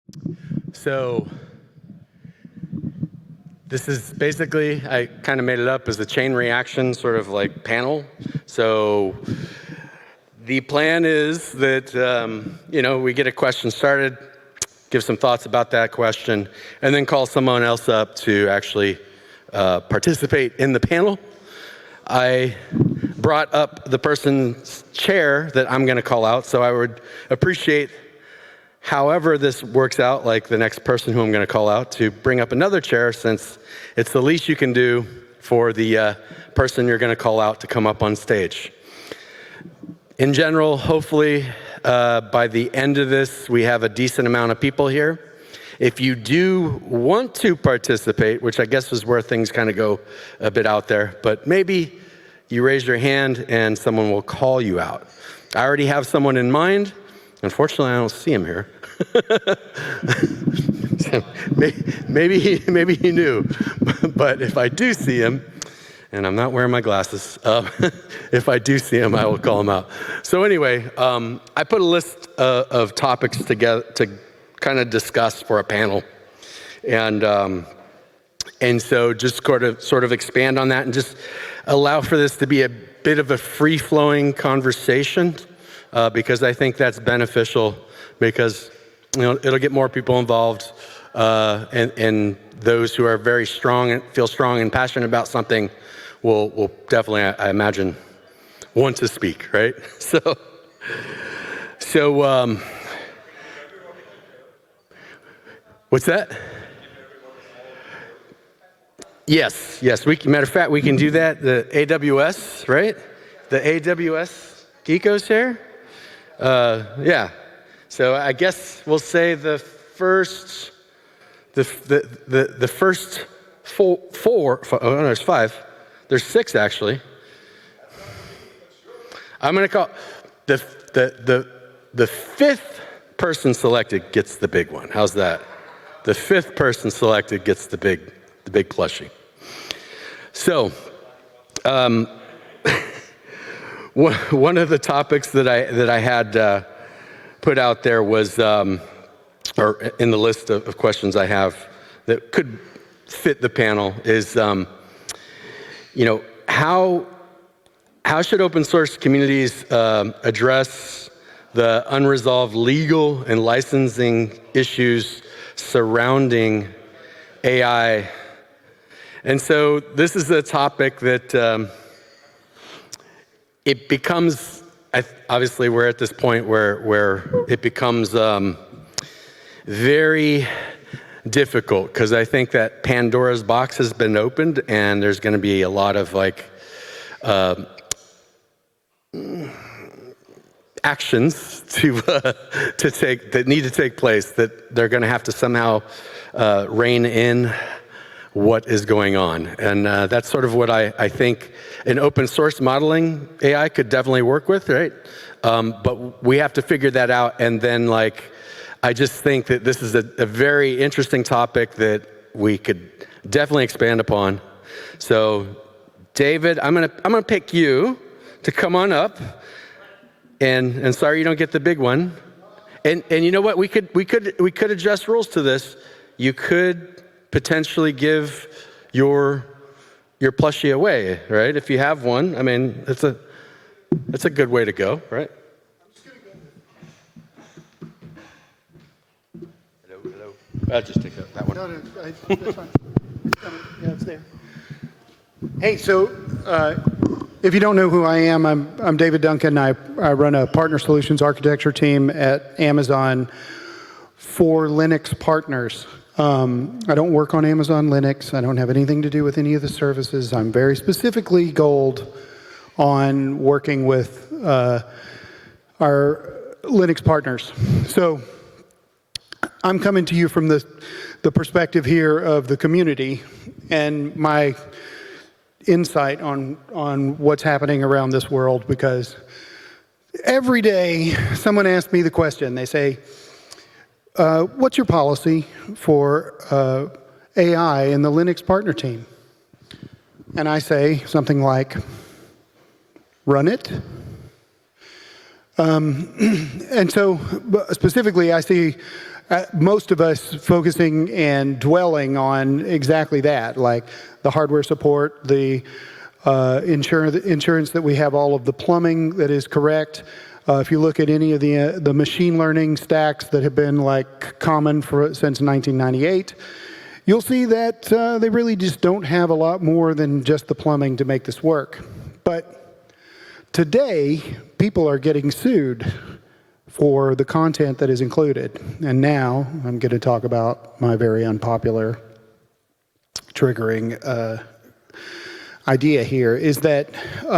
So this is basically, I kind of made it up as a chain reaction sort of like panel. So the plan is that, we get a question started, give some thoughts about that question, and then call someone else up to actually participate in the panel. I brought up the person's chair that I'm going to call out, so I would appreciate, however this works out, like the next person who I'm going to call out, to bring up another chair, since it's the least you can do for the person you're going to call out to come up on stage. In general, hopefully, by the end of this, we have a decent amount of people here. If you do want to participate, which I guess is where things kind of go a bit out there, but maybe you raise your hand and someone will call you out. I already have someone in mind. Unfortunately, I don't see him here. maybe he knew, but if I do see him, and I'm not wearing my glasses, if I do see him, I will call him out. So anyway, I put a list of topics together to kind of discuss for a panel, and so just sort of expand on that and just allow for this to be a bit of a free-flowing conversation, because I think that's beneficial, because it'll get more people involved, and those who are very strong and feel strong and passionate about something will definitely, I imagine, want to speak, right? So what's that? Yes. Matter of fact, we can do that. The AWS, right? The AWS geekos here. Yeah. So I guess we'll say the first four. Oh no, there's 5. There's 6 actually. I'm going to call the 5th person selected gets the big one. How's that? The 5th person selected gets the big plushie. So, one of the topics that I had put out there was, or in the list of questions I have that could fit the panel, is, how should open source communities address the unresolved legal and licensing issues surrounding AI? And so this is a topic that it becomes, obviously we're at this point where it becomes very difficult, because I think that Pandora's box has been opened, and there's going to be a lot of actions to take that need to take place, that they're going to have to somehow rein in what is going on. And that's sort of what I think an open source modeling AI could definitely work with, right? But we have to figure that out. And then I just think that this is a very interesting topic that we could definitely expand upon. So David, I'm gonna pick you to come on up. And sorry you don't get the big one. And you know what? We could adjust rules to this. You could potentially give your plushie away, right? If you have one. I mean, it's a good way to go, right? I'm just gonna go. Hello. I'll just take that one. No, that's fine. Yeah, it's there. Hey, so if you don't know who I am, I'm David Duncan. I run a partner solutions architecture team at Amazon for Linux partners. I don't work on Amazon Linux. I don't have anything to do with any of the services. I'm very specifically gold on working with our Linux partners. So I'm coming to you from the perspective here of the community and my insight on what's happening around this world, because every day someone asks me the question. They say, what's your policy for AI in the Linux partner team? And I say something like, run it. And so specifically, I see most of us focusing and dwelling on exactly that, like the hardware support, the insurance that we have all of the plumbing that is correct. If you look at any of the machine learning stacks that have been like common since 1998, you'll see that they really just don't have a lot more than just the plumbing to make this work. But today, people are getting sued for the content that is included. And now I'm going to talk about my very unpopular, triggering idea here, is that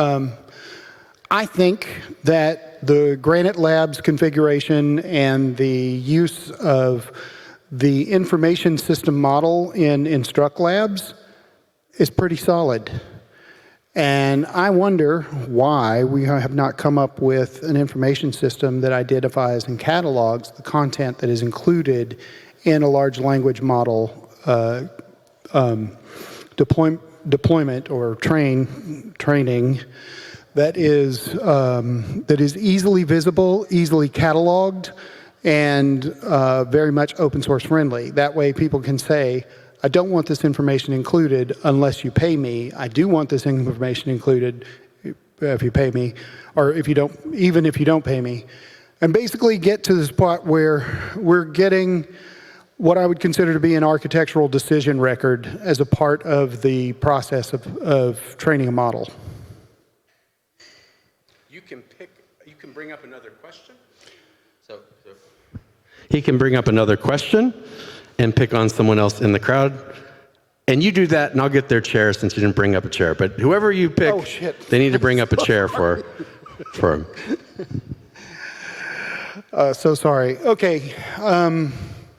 I think that the Granite Labs configuration and the use of the information system model in InstructLabs is pretty solid. And I wonder why we have not come up with an information system that identifies and catalogs the content that is included in a large language model deployment or training that is easily visible, easily cataloged, and very much open source friendly. That way people can say, I don't want this information included unless you pay me. I do want this information included if you pay me, or even if you don't pay me. And basically get to the spot where we're getting what I would consider to be an architectural decision record as a part of the process of training a model. You can bring up another question. So he can bring up another question and pick on someone else in the crowd. And you do that, and I'll get their chair since you didn't bring up a chair. But whoever you pick, they need to bring up a chair for him. So sorry. Okay. I'm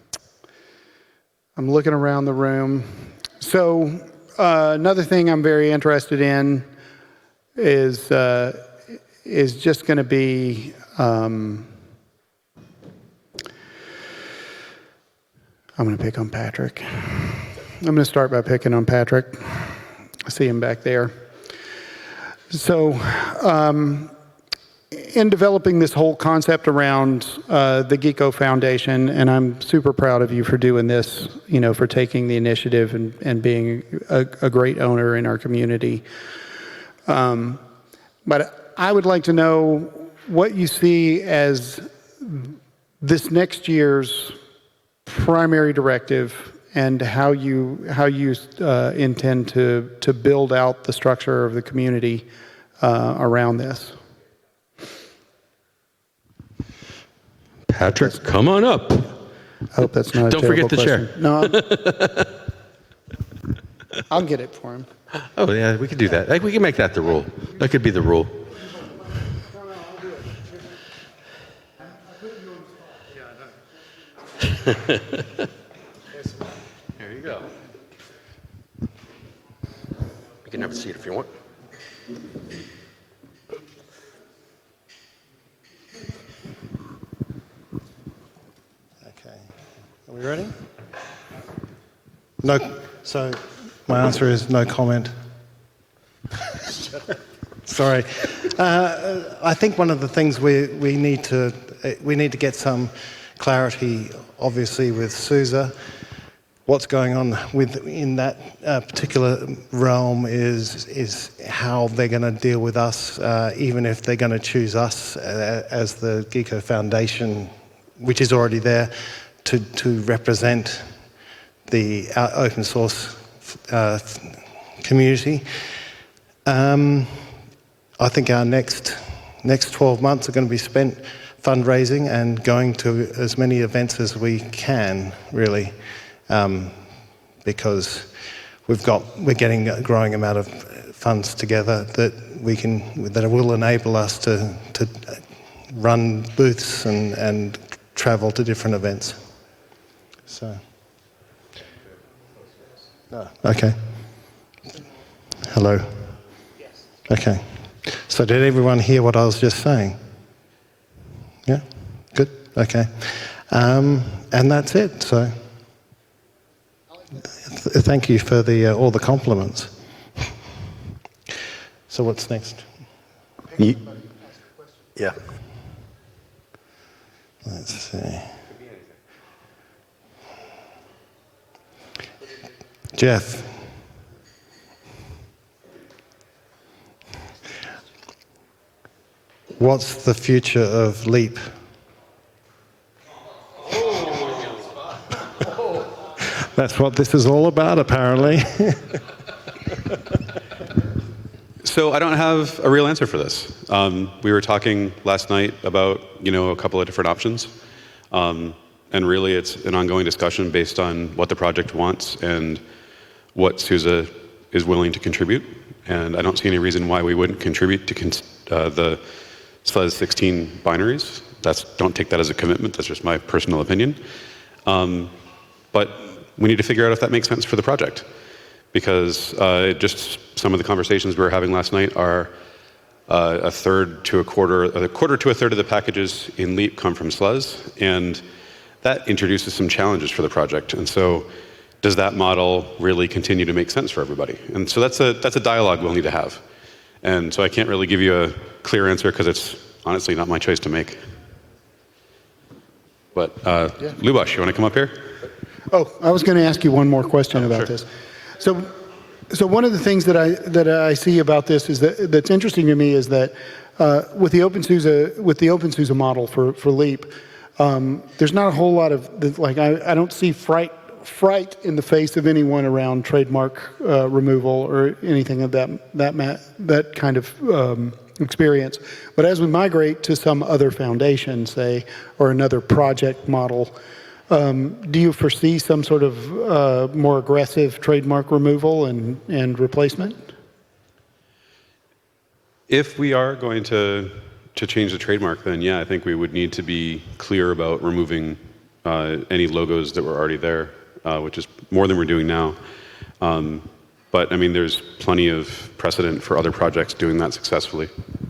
looking around the room. So another thing I'm very interested in is just going to be I'm going to pick on Patrick. I'm going to start by picking on Patrick. I see him back there. So in developing this whole concept around the Geeko Foundation, and I'm super proud of you for doing this, for taking the initiative and being a great owner in our community. But I would like to know what you see as this next year's primary directive and how you intend to build out the structure of the community around this. Patrick, come on up. I hope that's not a Don't forget the question. chair. No, I'll get it for him. Oh, yeah, we could do that. We can make that the rule. That could be the rule. There you go. You can have a seat if you want. Okay. Are we ready? No. So my answer is no comment. Sorry. I think one of the things we need to get some clarity, obviously, with SUSE. What's going on in that particular realm is how they're going to deal with us, even if they're going to choose us as the Geeko Foundation, which is already there, to represent the open source community. I think our next 12 months are going to be spent fundraising and going to as many events as we can, really, because we're getting a growing amount of funds together that will enable us to run booths and travel to different events. So, no, okay. Hello. Yes. Okay. So did everyone hear what I was just saying? Yeah? Good? Okay. And that's it. So thank you for all the compliments. So what's next? Yeah. Let's see. Jeff. What's the future of LEAP? That's what this is all about, apparently. So I don't have a real answer for this. We were talking last night about, a couple of different options. And really it's an ongoing discussion based on what the project wants and what SUSE is willing to contribute. And I don't see any reason why we wouldn't contribute to the SLES 16 binaries. Don't take that as a commitment, that's just my personal opinion. But we need to figure out if that makes sense for the project. Because just some of the conversations we were having last night are a quarter to a third of the packages in LEAP come from SLES, and that introduces some challenges for the project. And so does that model really continue to make sense for everybody? And so that's a dialogue we'll need to have. And so I can't really give you a clear answer because it's honestly not my choice to make. But Luboš, you want to come up here? Oh, I was going to ask you one more question about this. So one of the things that I see about this is that's interesting to me is that with the OpenSUSE model for LEAP, there's not a whole lot of I don't see fright in the face of anyone around trademark removal or anything of that kind of experience. But as we migrate to some other foundation, say, or another project model, do you foresee some sort of more aggressive trademark removal and replacement? If we are going to change the trademark, then yeah, I think we would need to be clear about removing any logos that were already there, which is more than we're doing now. But I mean, there's plenty of precedent for other projects doing that successfully.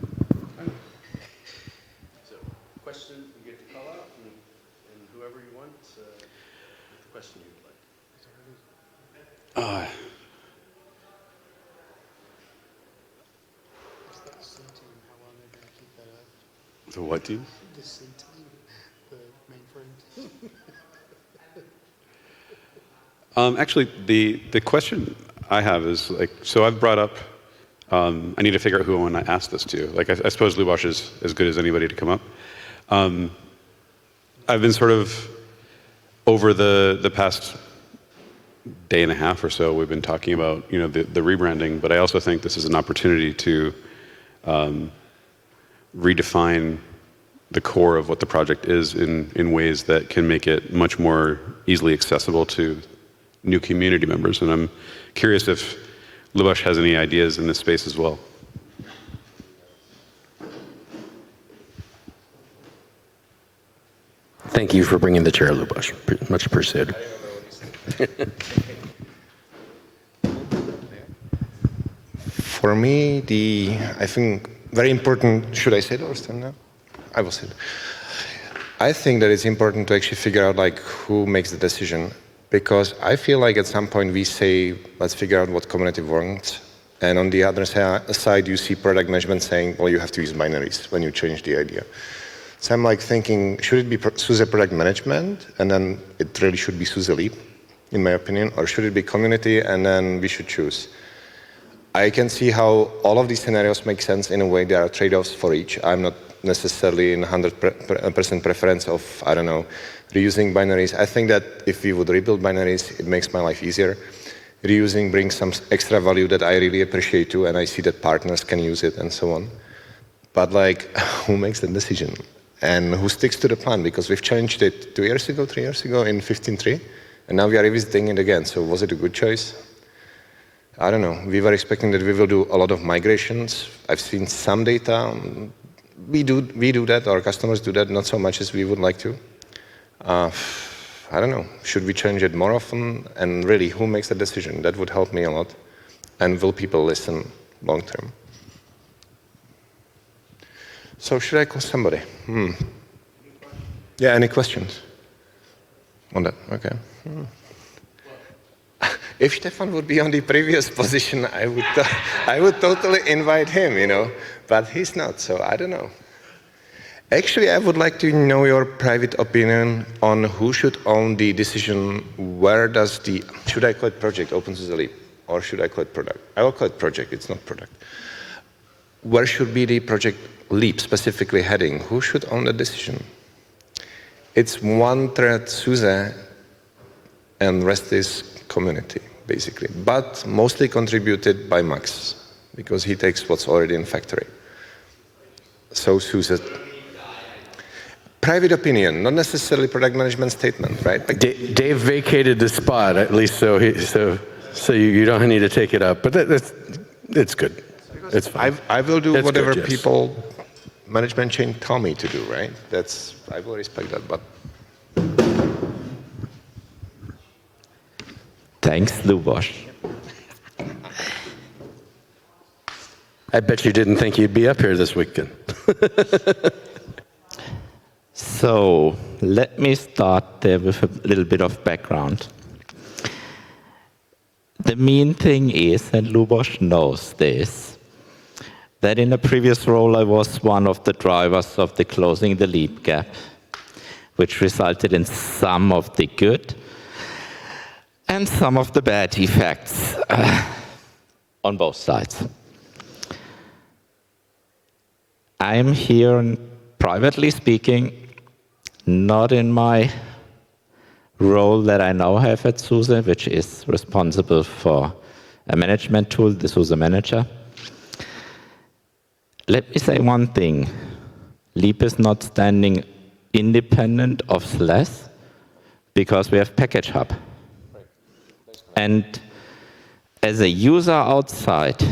So, question you get to call out, and whoever you want, the question you'd like. The what team? The C team, the mainframe. Actually, the question I have is so I've brought up. I need to figure out who I want to ask this to. I suppose Luboš is as good as anybody to come up. I've been sort of over the past day and a half or so. We've been talking about the rebranding, but I also think this is an opportunity to redefine the core of what the project is in ways that can make it much more easily accessible to new community members. And I'm curious if Luboš has any ideas in this space as well. Thank you for bringing the chair, Luboš. Much appreciated. For me, I think very important, should I say it or stand now? I will say it. I think that it's important to actually figure out who makes the decision, because I feel like at some point we say, let's figure out what community wants. And on the other side, you see product management saying, well, you have to use binaries when you change the idea. So I'm thinking, should it be SUSE product management, and then it really should be SUSE LEAP, in my opinion, or should it be community, and then we should choose? I can see how all of these scenarios make sense in a way. There are trade-offs for each. I'm not necessarily in 100% preference of, I don't know, reusing binaries. I think that if we would rebuild binaries, it makes my life easier. Reusing brings some extra value that I really appreciate too, and I see that partners can use it and so on. But who makes the decision? And who sticks to the plan? Because we've changed it 3 years ago in 15.3, and now we are revisiting it again. So was it a good choice? I don't know. We were expecting that we will do a lot of migrations. I've seen some data. We do that, our customers do that, not so much as we would like to. I don't know. Should we change it more often? And really, who makes the decision? That would help me a lot. And will people listen long term? So should I call somebody? Yeah, any questions on that? Okay. If Stefan would be on the previous position, I would totally invite him, but he's not, so I don't know. Actually, I would like to know your private opinion on who should own the decision. Where does the, should I call it project, OpenSUSE Leap, or should I call it product? I will call it project, it's not product. Where should be the project Leap specifically heading? Who should own the decision? It's one thread SUSE and rest is community, basically, but mostly contributed by Max, because he takes what's already in factory. So SUSE. Private opinion, not necessarily product management statement, right? Like, Dave vacated the spot, at least so you don't need to take it up. But it's good. It's fine. I will do That's whatever good, yes. people, management chain tell me to do, right? I will respect that, but. Thanks, Lubos. I bet you didn't think you'd be up here this weekend. So let me start there with a little bit of background. The main thing is, and Lubos knows this, that in a previous role I was one of the drivers of the closing the leap gap, which resulted in some of the good and some of the bad effects on both sides. I'm here, privately speaking, not in my role that I now have at SUSE, which is responsible for a management tool, the SUSE Manager. Let me say one thing. Leap is not standing independent of SLES because we have Package Hub. And as a user outside,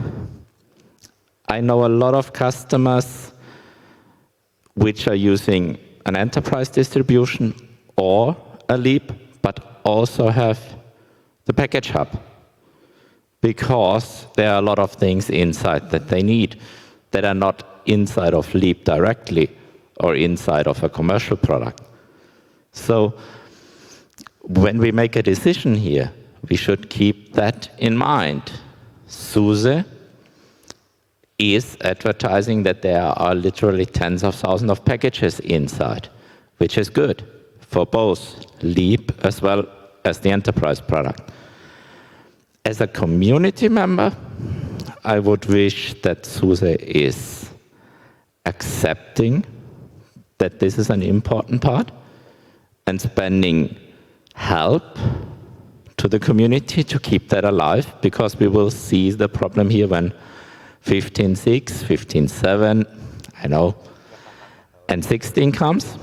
I know a lot of customers which are using an enterprise distribution or a Leap, but also have the Package Hub, because there are a lot of things inside that they need that are not inside of Leap directly or inside of a commercial product. So when we make a decision here, we should keep that in mind. SUSE is advertising that there are literally tens of thousands of packages inside, which is good for both Leap as well as the enterprise product. As a community member, I would wish that SUSE is accepting that this is an important part and spending help to the community to keep that alive, because we will see the problem here when 15.6, 15.7, I know, and 16 comes.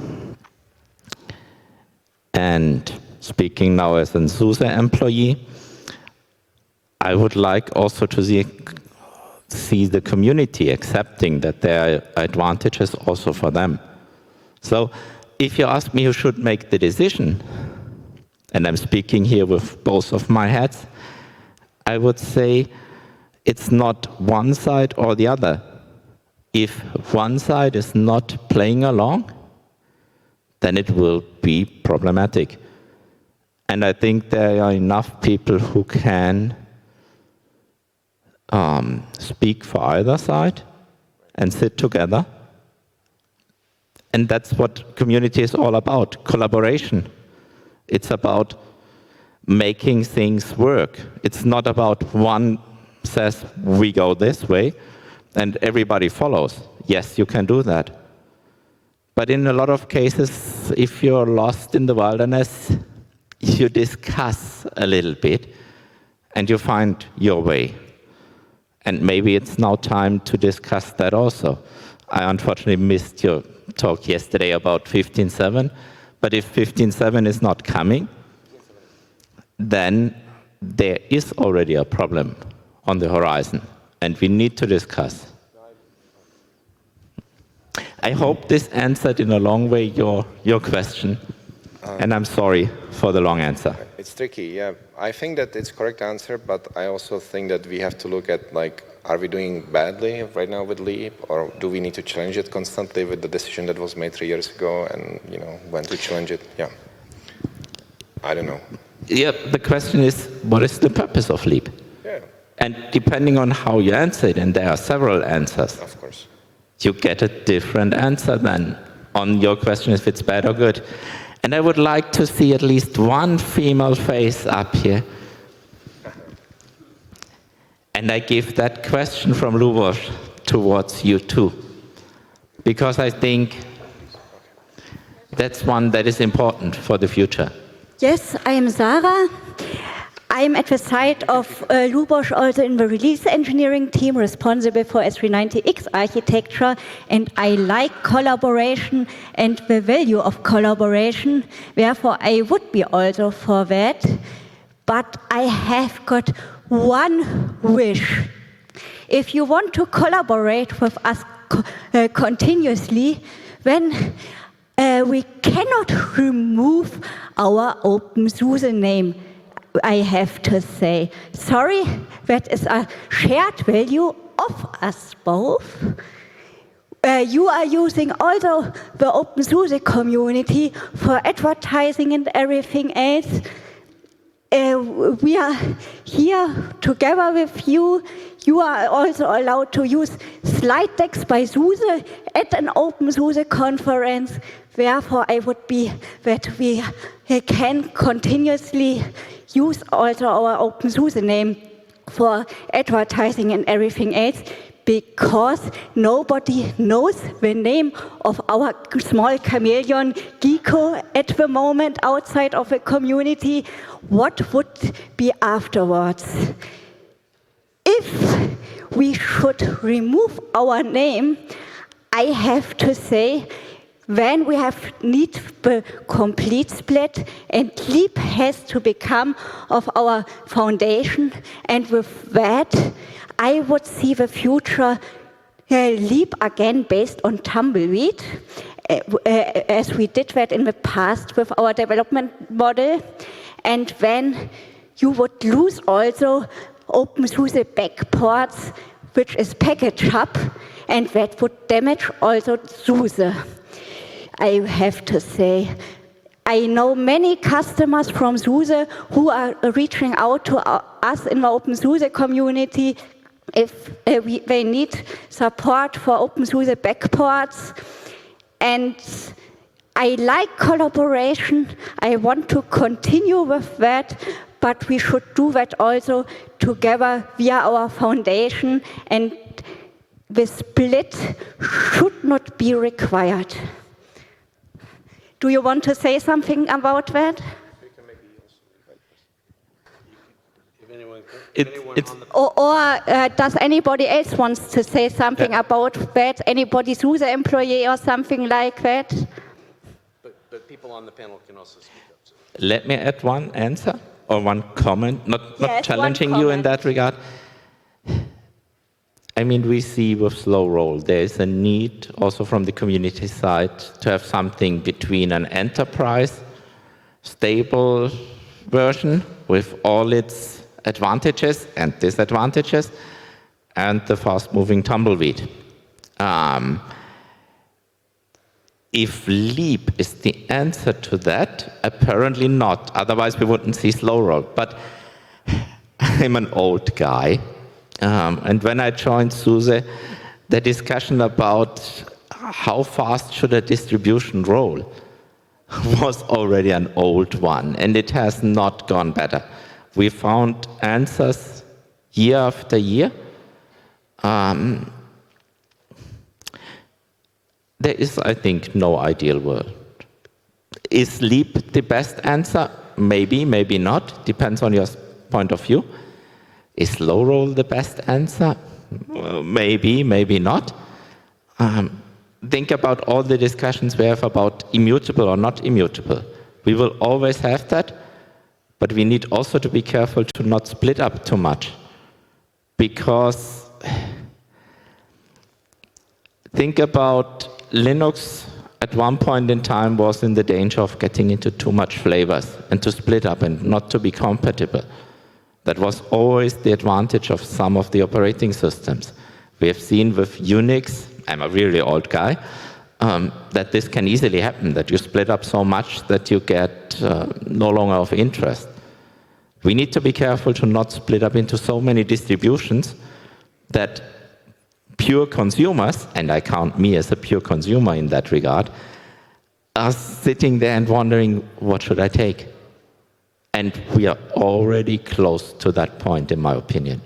And speaking now as a SUSE employee, I would like also to see the community accepting that there are advantages also for them. So if you ask me who should make the decision, and I'm speaking here with both of my hats, I would say it's not one side or the other. If one side is not playing along, then it will be problematic. And I think there are enough people who can speak for either side and sit together. And that's what community is all about, collaboration. It's about making things work. It's not about one says we go this way and everybody follows. Yes, you can do that. But in a lot of cases, if you're lost in the wilderness, you discuss a little bit and you find your way. And maybe it's now time to discuss that also. I unfortunately missed your talk yesterday about 15.7, but if 15.7 is not coming, then there is already a problem on the horizon, and we need to discuss. I hope this answered in a long way your question, and I'm sorry for the long answer. It's tricky, yeah. I think that it's correct answer, but I also think that we have to look at, like, are we doing badly right now with Leap, or do we need to challenge it constantly with the decision that was made 3 years ago, and when to challenge it? Yeah, I don't know. Yeah, the question is, what is the purpose of Leap? Yeah, And depending on how you answer it, and there are several answers, of course. you get a different answer then on your question if it's bad or good. And I would like to see at least one female face up here. And I give that question from Lubos towards you too, because I think that's one that is important for the future. Yes, I am Sarah. I'm at the side of Lubos, also in the release engineering team responsible for S390X architecture, and I like collaboration and the value of collaboration. Therefore, I would be also for that. But I have got one wish. If you want to collaborate with us continuously, then we cannot remove our OpenSUSE name, I have to say. Sorry, that is a shared value of us both. You are using also the OpenSUSE community for advertising and everything else. We are here together with you. You are also allowed to use slide decks by SUSE at an OpenSUSE conference. Therefore, I would be that we can continuously use also our OpenSUSE name for advertising and everything else, because nobody knows the name of our small chameleon, Gecko, at the moment outside of the community. What would be afterwards? If we should remove our name, I have to say, then we need the complete split, and LEAP has to become of our foundation. And with that, I would see the future LEAP again based on Tumbleweed, as we did that in the past with our development model. And then you would lose also OpenSUSE backports, which is package hub, and that would damage also SUSE. I have to say, I know many customers from SUSE who are reaching out to us in the OpenSUSE community if they need support for OpenSUSE backports. And I like collaboration. I want to continue with that, but we should do that also together via our foundation, and the split should not be required. Do you want to say something about that? Or does anybody else want to say something about that? Anybody SUSE employee or something like that? But people on the panel can also speak up. So. Let me add one answer or one comment, not Yes, challenging one you in comment. that regard. I mean, we see with slow roll, there is a need also from the community side to have something between an enterprise, stable version with all its advantages and disadvantages, and the fast-moving Tumbleweed. If LEAP is the answer to that, apparently not. Otherwise, we wouldn't see slow roll. But I'm an old guy. And when I joined SUSE, the discussion about how fast should a distribution roll was already an old one, and it has not gone better. We found answers year after year. There is, I think, no ideal world. Is LEAP the best answer? Maybe, maybe not. Depends on your point of view. Is slow roll the best answer? Well, maybe, maybe not. Think about all the discussions we have about immutable or not immutable. We will always have that, but we need also to be careful to not split up too much. Because think about Linux at one point in time was in the danger of getting into too much flavors and to split up and not to be compatible. That was always the advantage of some of the operating systems. We have seen with Unix, I'm a really old guy, that this can easily happen, that you split up so much that you get no longer of interest. We need to be careful to not split up into so many distributions that pure consumers, and I count me as a pure consumer in that regard, are sitting there and wondering, what should I take? And we are already close to that point, in my opinion.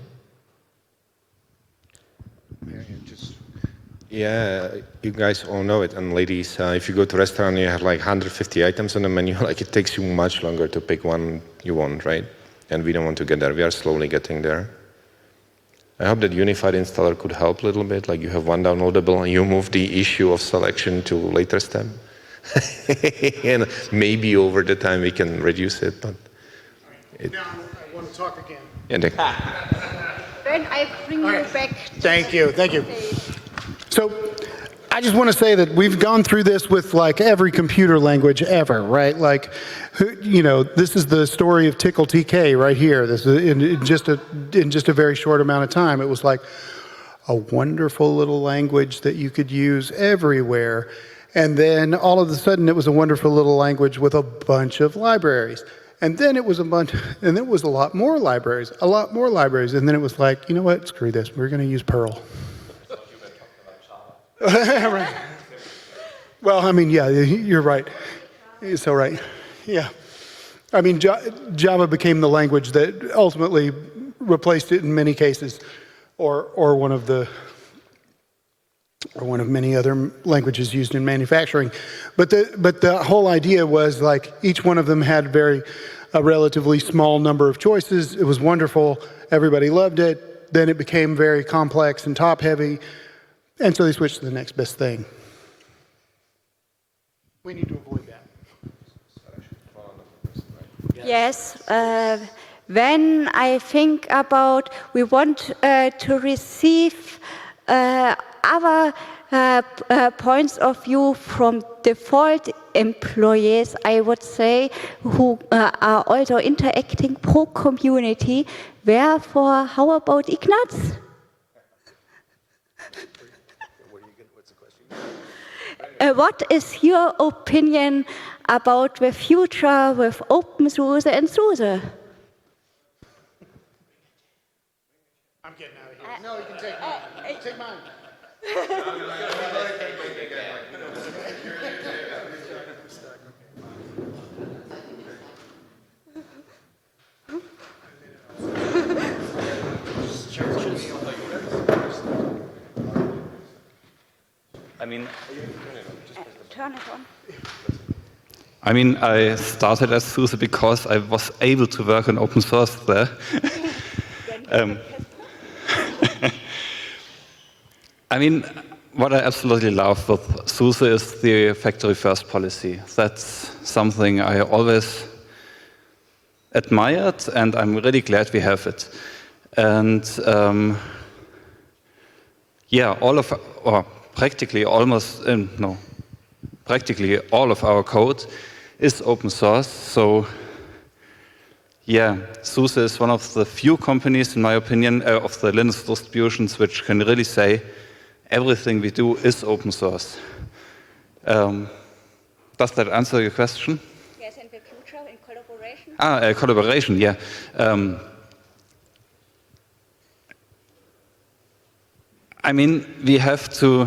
Yeah, you guys all know it, and ladies, if you go to a restaurant and you have like 150 items on the menu, like it takes you much longer to pick one you want, right? And we don't want to get there. We are slowly getting there. I hope that unified installer could help a little bit, like you have one downloadable and you move the issue of selection to a later step. And maybe over the time we can reduce it, but... Now I want to talk again. Yeah, Then I bring you back. Thank you. So I just want to say that we've gone through this with like every computer language ever, right? Like, you know, this is the story of Tickle TK right here. This is in just a very short amount of time. It was like a wonderful little language that you could use everywhere. And then all of a sudden it was a wonderful little language with a bunch of libraries. And then it was a lot more libraries, And then it was like, you know what, screw this, we're going to use Perl. Right. Well, I mean, yeah, you're right. You're so right. Yeah. I mean, Java became the language that ultimately replaced it in many cases, or one of many other languages used in manufacturing. But the whole idea was like each one of them had a relatively small number of choices. It was wonderful. Everybody loved it. Then it became very complex and top-heavy. And so they switched to the next best thing. We need to avoid that. Yes. When I think about we want to receive other points of view from default employees, I would say, who are also interacting pro community. Therefore, how about Ignaz? What is your opinion about the future with OpenSUSE and SUSE? I'm getting out of here. No, you can take mine. Take mine. I mean, Turn it on. I mean, I started as SUSE because I was able to work on open source there. I mean, what I absolutely love with SUSE is the factory first policy. That's something I always admired, and I'm really glad we have it. And yeah, practically all of our code is open source. So yeah, SUSE is one of the few companies, in my opinion, of the Linux distributions which can really say everything we do is open source. Does that answer your question? Yes, in the future, in collaboration. Collaboration, yeah. I mean, we have to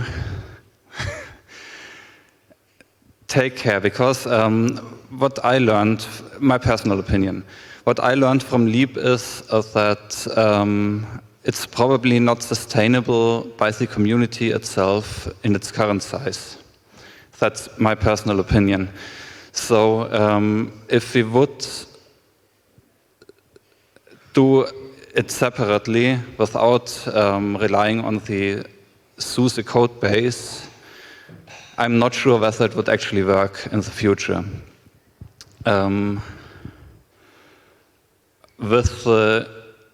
take care because what I learned, my personal opinion, what I learned from Leap is that it's probably not sustainable by the community itself in its current size. That's my personal opinion. So if we would do it separately without relying on the SUSE code base, I'm not sure whether it would actually work in the future. With the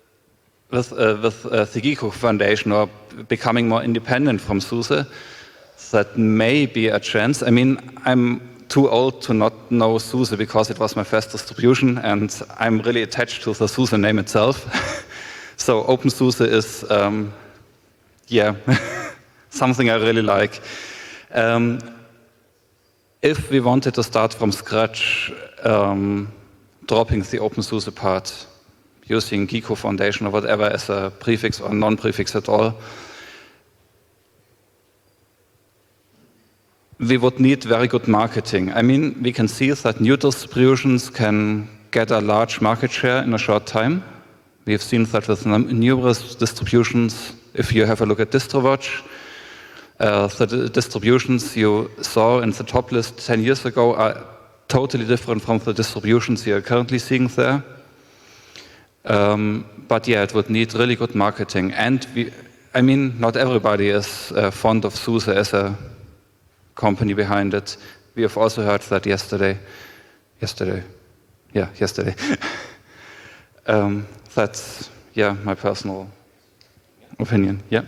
Gico Foundation or becoming more independent from SUSE, that may be a chance. I mean, I'm too old to not know SUSE because it was my first distribution and I'm really attached to the SUSE name itself. So OpenSUSE is, yeah, something I really like. If we wanted to start from scratch, dropping the OpenSUSE part, using Gico Foundation or whatever as a prefix or non-prefix at all, we would need very good marketing. I mean, we can see that new distributions can get a large market share in a short time. We have seen that with numerous distributions. If you have a look at DistroWatch, the distributions you saw in the top list 10 years ago are totally different from the distributions you are currently seeing there. But yeah, it would need really good marketing. And I mean, not everybody is fond of SUSE as a company behind it. We have also heard that yesterday. That's, yeah, my personal opinion, yeah.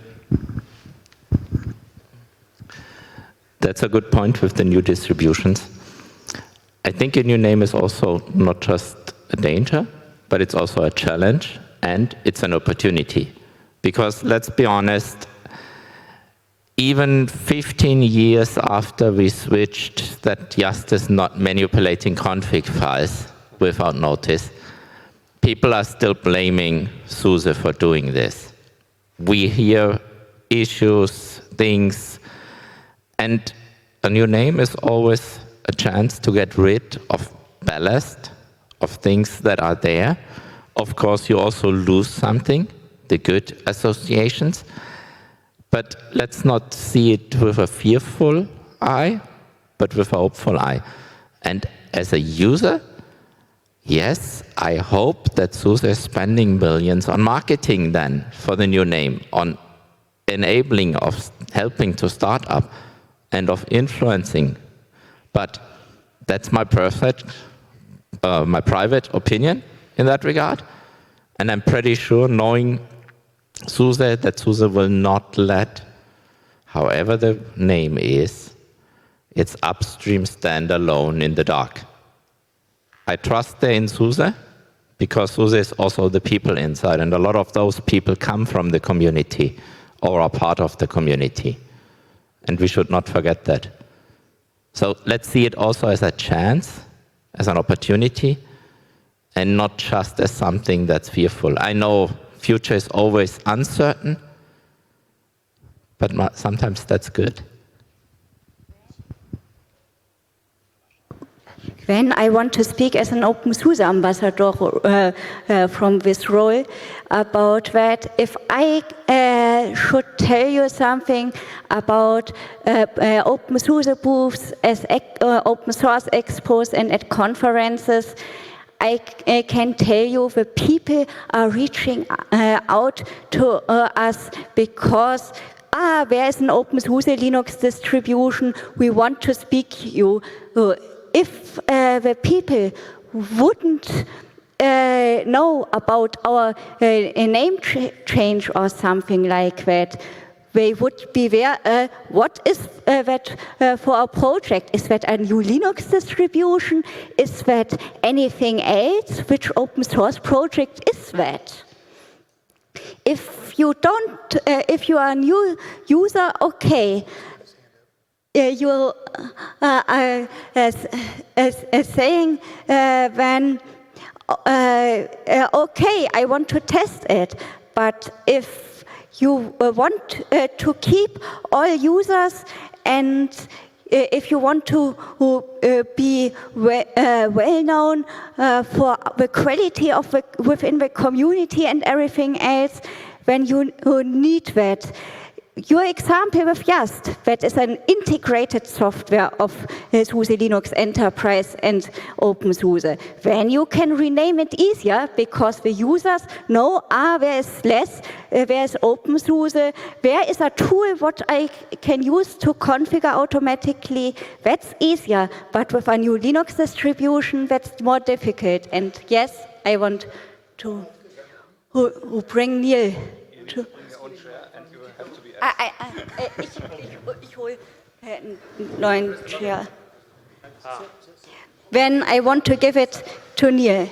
That's a good point with the new distributions. I think a new name is also not just a danger, but it's also a challenge, and it's an opportunity. Because let's be honest, even 15 years after we switched that just is not manipulating config files without notice, people are still blaming SUSE for doing this. We hear issues, things, and a new name is always a chance to get rid of ballast, of things that are there. Of course, you also lose something, the good associations, but let's not see it with a fearful eye, but with a hopeful eye. And as a user, yes, I hope that SUSE is spending millions on marketing then for the new name, on enabling of helping to start up and of influencing. But that's my private opinion in that regard. And I'm pretty sure, knowing SUSE, that SUSE will not let, however the name is, its upstream stand alone in the dark. I trust there in SUSE, because SUSE is also the people inside, and a lot of those people come from the community or are part of the community. And we should not forget that. So let's see it also as a chance, as an opportunity, and not just as something that's fearful. I know future is always uncertain, but sometimes that's good. When I want to speak as an OpenSUSE ambassador from this role about that, if I should tell you something about OpenSUSE booths as open source expos and at conferences, I can tell you the people are reaching out to us because there is an OpenSUSE Linux distribution, we want to speak you. If the people wouldn't know about our name change or something like that, they would be there. What is that for a project? Is that a new Linux distribution? Is that anything else? Which open source project is that? If you don't, if you are a new user, okay. You're saying then, okay, I want to test it, but if you want to keep all users and if you want to be well known for the quality of within the community and everything else, then you need that. Your example with Just, that is an integrated software of SUSE Linux Enterprise and OpenSUSE. Then you can rename it easier because the users know, there is less, there is OpenSUSE, there is a tool what I can use to configure automatically. That's easier, but with a new Linux distribution, that's more difficult. And yes, I want to bring Neil to... Ich hole einen neuen Chair. Then I want to give it to Neil.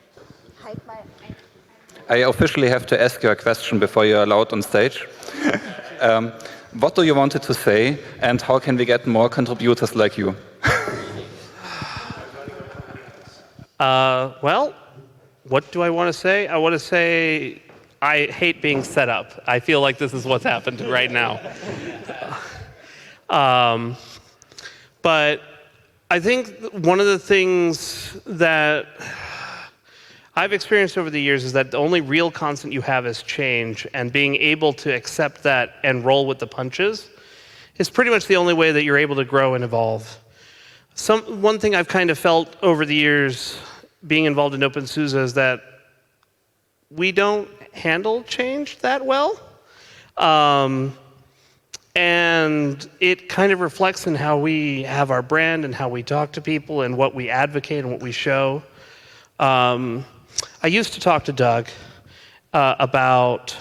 I officially have to ask you a question before you're allowed on stage. What do you want to say, and how can we get more contributors like you? Well, what do I want to say? I want to say I hate being set up. I feel like this is what's happened right now. But I think one of the things that I've experienced over the years is that the only real constant you have is change, and being able to accept that and roll with the punches is pretty much the only way that you're able to grow and evolve. One thing I've kind of felt over the years being involved in OpenSUSE is that we don't handle change that well. And it kind of reflects in how we have our brand and how we talk to people and what we advocate and what we show. I used to talk to Doug about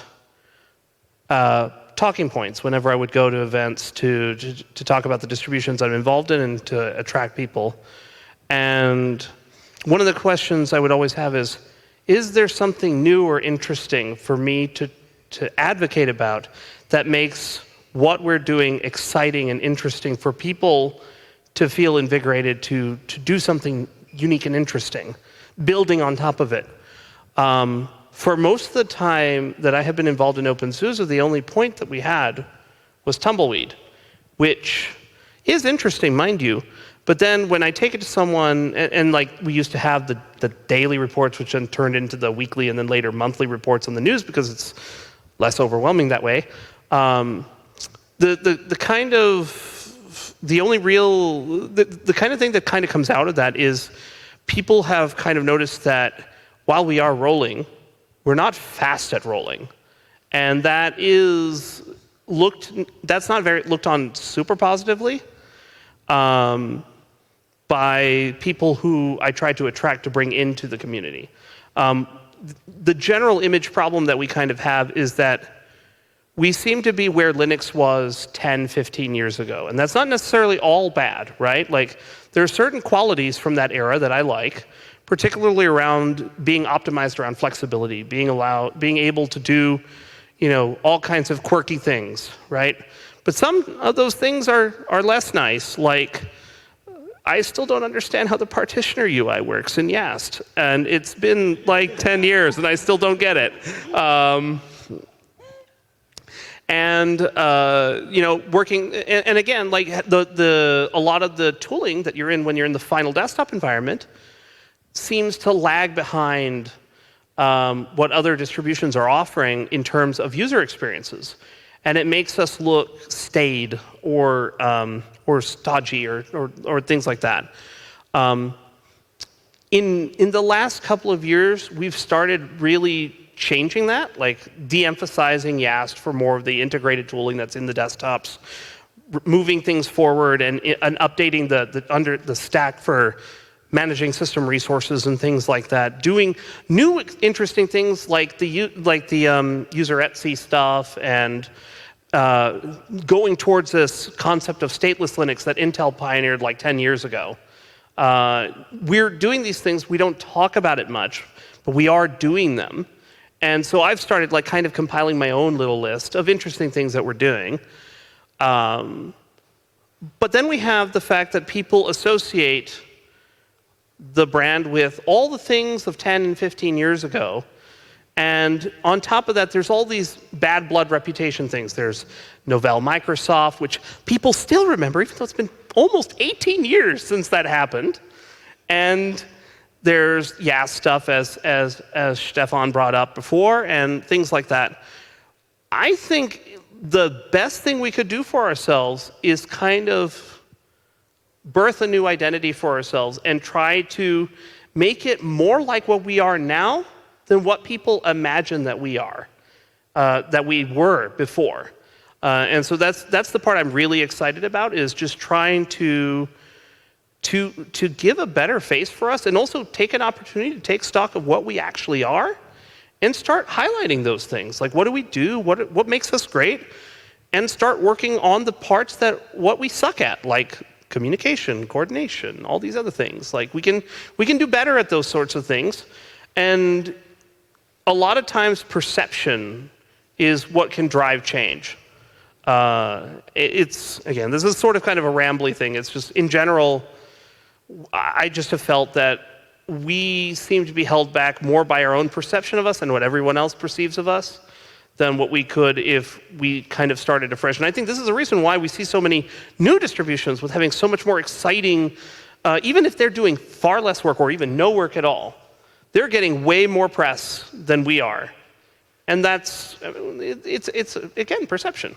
talking points whenever I would go to events to talk about the distributions I'm involved in and to attract people. And one of the questions I would always have is there something new or interesting for me to advocate about that makes what we're doing exciting and interesting for people to feel invigorated to do something unique and interesting, building on top of it. For most of the time that I have been involved in OpenSUSE, the only point that we had was Tumbleweed, which is interesting, mind you. But then when I take it to someone, and like we used to have the daily reports, which then turned into the weekly and then later monthly reports on the news because it's less overwhelming that way. The kind of thing that kind of comes out of that is people have kind of noticed that while we are rolling, we're not fast at rolling, and that's not very looked on super positively by people who I try to attract to bring into the community. The general image problem that we kind of have is that we seem to be where Linux was 10, 15 years ago, and that's not necessarily all bad, right? Like, there are certain qualities from that era that I like, particularly around being optimized around flexibility, being able to do, all kinds of quirky things, right? But some of those things are less nice, like I still don't understand how the partitioner UI works in YAST, and it's been like 10 years and I still don't get it. Working, and again, like a lot of the tooling that you're in when you're in the final desktop environment seems to lag behind what other distributions are offering in terms of user experiences, and it makes us look staid or stodgy or things like that. In the last couple of years, we've started really changing that, like de-emphasizing YAST for more of the integrated tooling that's in the desktops, moving things forward and updating the stack for managing system resources and things like that, doing new interesting things like the user etc stuff, and going towards this concept of stateless Linux that Intel pioneered like 10 years ago. We're doing these things, we don't talk about it much, but we are doing them. And so I've started like kind of compiling my own little list of interesting things that we're doing. But then we have the fact that people associate the brand with all the things of 10 and 15 years ago. And on top of that, there's all these bad blood reputation things. There's Novell Microsoft, which people still remember, even though it's been almost 18 years since that happened. And there's YAST stuff, as Stefan brought up before, and things like that. I think the best thing we could do for ourselves is kind of birth a new identity for ourselves and try to make it more like what we are now than what people imagine that we are, that we were before. And so that's the part I'm really excited about, is just trying to give a better face for us, and also take an opportunity to take stock of what we actually are and start highlighting those things. Like, what do we do? What makes us great? And start working on the parts that what we suck at, like communication, coordination, all these other things. Like, we can do better at those sorts of things. And a lot of times perception is what can drive change. Again, this is sort of kind of a rambly thing. It's just, in general, I just have felt that we seem to be held back more by our own perception of us and what everyone else perceives of us than what we could if we kind of started afresh. And I think this is the reason why we see so many new distributions with having so much more exciting, even if they're doing far less work or even no work at all, they're getting way more press than we are. And that's, it's again, perception.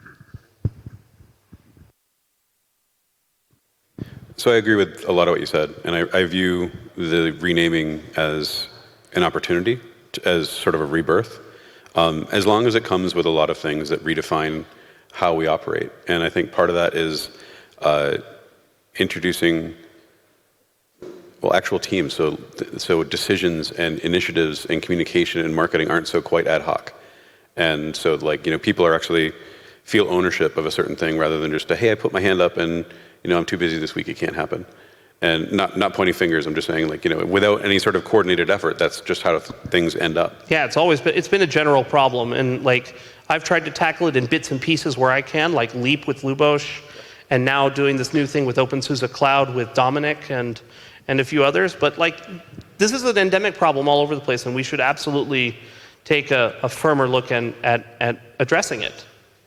So I agree with a lot of what you said, and I view the renaming as an opportunity, as sort of a rebirth, as long as it comes with a lot of things that redefine how we operate. And I think part of that is introducing, well, actual teams. So decisions and initiatives and communication and marketing aren't so quite ad hoc. And so, like, people are actually feel ownership of a certain thing rather than just hey, I put my hand up and I'm too busy this week, it can't happen. And not pointing fingers, I'm just saying, like, without any sort of coordinated effort, that's just how things end up. Yeah, it's been a general problem, and like I've tried to tackle it in bits and pieces where I can, like Leap with Lubos, and now doing this new thing with OpenSUSE Cloud with Dominic and a few others. But like, this is an endemic problem all over the place, and we should absolutely take a firmer look at addressing it.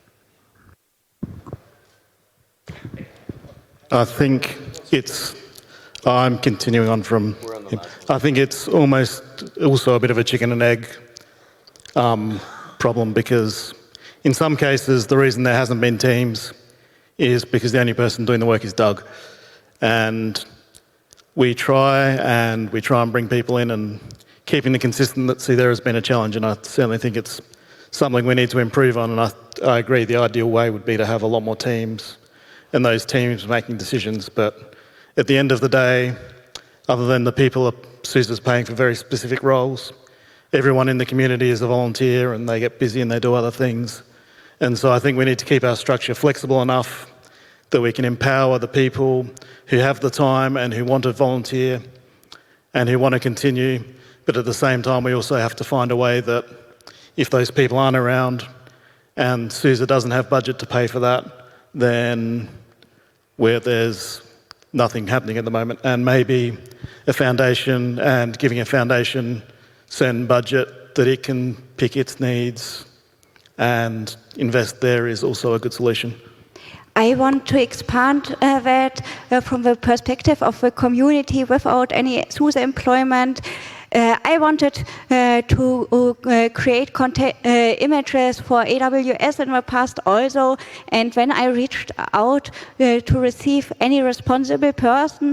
I think I'm continuing on from him. I think it's almost also a bit of a chicken and egg problem, because in some cases the reason there hasn't been teams is because the only person doing the work is Doug. And we try and bring people in, and keeping the consistency there has been a challenge, and I certainly think it's something we need to improve on. And I agree, the ideal way would be to have a lot more teams and those teams making decisions. But at the end of the day, other than the people SUSE is paying for very specific roles, everyone in the community is a volunteer and they get busy and they do other things. And so I think we need to keep our structure flexible enough that we can empower the people who have the time and who want to volunteer and who want to continue. But at the same time, we also have to find a way that if those people aren't around and SUSE doesn't have budget to pay for that, then where there's nothing happening at the moment, and maybe a foundation, and giving a foundation certain budget that it can pick its needs and invest there is also a good solution. I want to expand that from the perspective of the community without any SUSE employment. I wanted to create images for AWS in the past also, and when I reached out to receive any responsible person,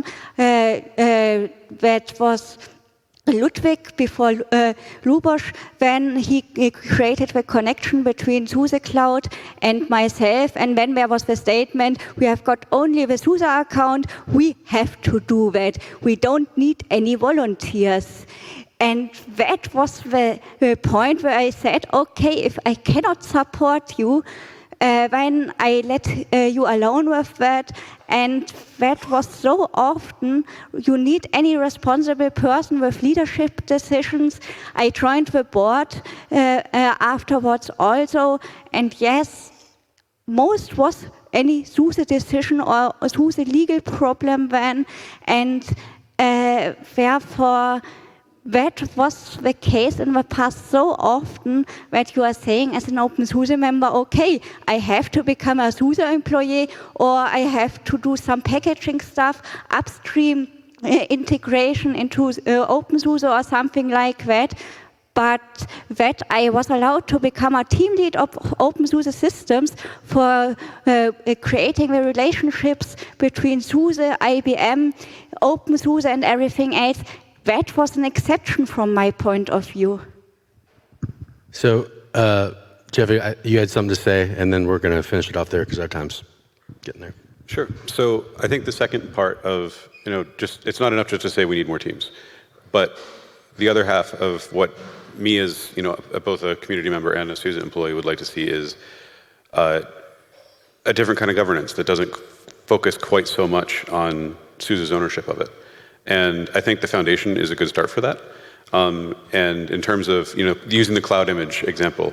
that was Ludwig before Lubos, when he created the connection between SUSE Cloud and myself, and then there was the statement, we have got only the SUSE account, we have to do that, we don't need any volunteers. And that was the point where I said, okay, if I cannot support you, then I let you alone with that. And that was so often, you need any responsible person with leadership decisions. I joined the board afterwards also, and yes, most was any SUSE decision or SUSE legal problem then, and therefore, that was the case in the past so often that you are saying as an OpenSUSE member, okay, I have to become a SUSE employee, or I have to do some packaging stuff, upstream integration into OpenSUSE or something like that. But that I was allowed to become a team lead of OpenSUSE systems for creating the relationships between SUSE, IBM, OpenSUSE and everything else. That was an exception from my point of view. So, Jeffrey, you had something to say, and then we're going to finish it off there because our time's getting there. Sure. So I think the second part of, just it's not enough just to say we need more teams, but the other half of what me as, both a community member and a SUSE employee would like to see is a different kind of governance that doesn't focus quite so much on SUSE's ownership of it. And I think the foundation is a good start for that. And in terms of, using the cloud image example,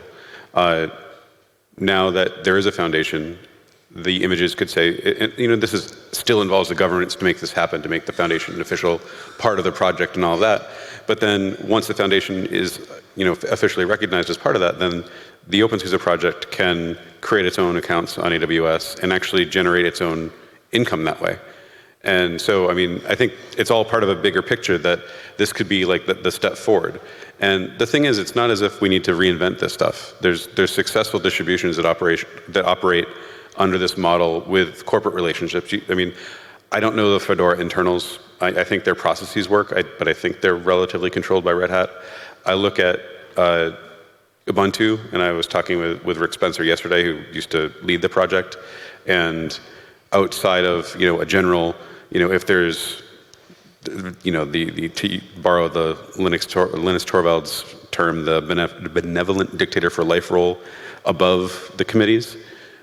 now that there is a foundation, the images could say, this still involves the governance to make this happen, to make the foundation an official part of the project and all of that. But then once the foundation is, officially recognized as part of that, then the OpenSUSE project can create its own accounts on AWS and actually generate its own income that way. And so, I mean, I think it's all part of a bigger picture that this could be like the step forward. And the thing is, it's not as if we need to reinvent this stuff. There's successful distributions that operate under this model with corporate relationships. I mean, I don't know the Fedora internals. I think their processes work, but I think they're relatively controlled by Red Hat. I look at Ubuntu, and I was talking with Rick Spencer yesterday, who used to lead the project, and outside of a general, if there's to borrow the Linus Torvalds term, the benevolent dictator for life role above the committees.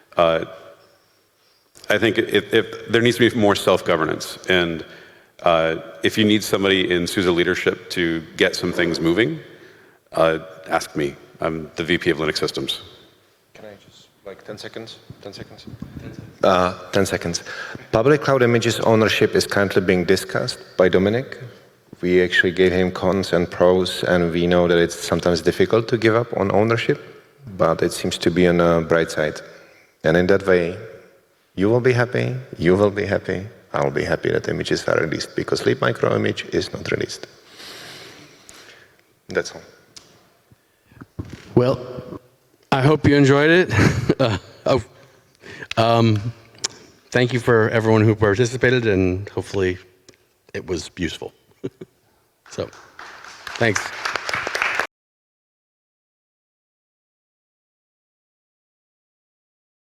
I think if there needs to be more self-governance, and if you need somebody in SUSE leadership to get some things moving, ask me. I'm the VP of Linux Systems. Can I just, like 10 seconds? 10 seconds? 10 seconds. Public cloud images ownership is currently being discussed by Dominic. We actually gave him cons and pros, and we know that it's sometimes difficult to give up on ownership, but it seems to be on a bright side. And in that way, you will be happy, you will be happy, I'll be happy that images are released, because Leap Micro image is not released. That's all. Well, I hope you enjoyed it. Thank you for everyone who participated, and hopefully it was useful. So, thanks.